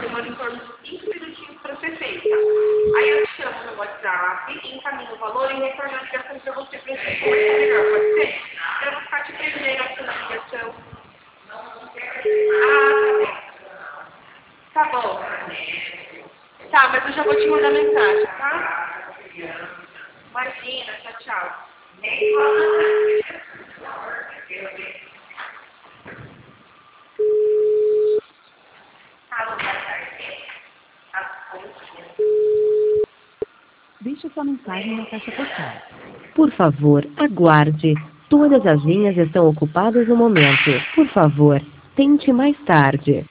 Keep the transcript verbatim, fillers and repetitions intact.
demora em torno de cinco minutinhos para ser feita. Aí eu te chamo no WhatsApp, encaminho o valor e retorno a ligação para você para você conversar melhor, pode ser? Para não ficar te prendendo aqui na ligação. Ah, tá bom. Tá bom. Tá, mas eu já vou te mandar mensagem, tá? Imagina, tchau, tchau. Deixe sua mensagem na caixa postal. Por favor, aguarde. Todas as linhas estão ocupadas no momento. Por favor, tente mais tarde.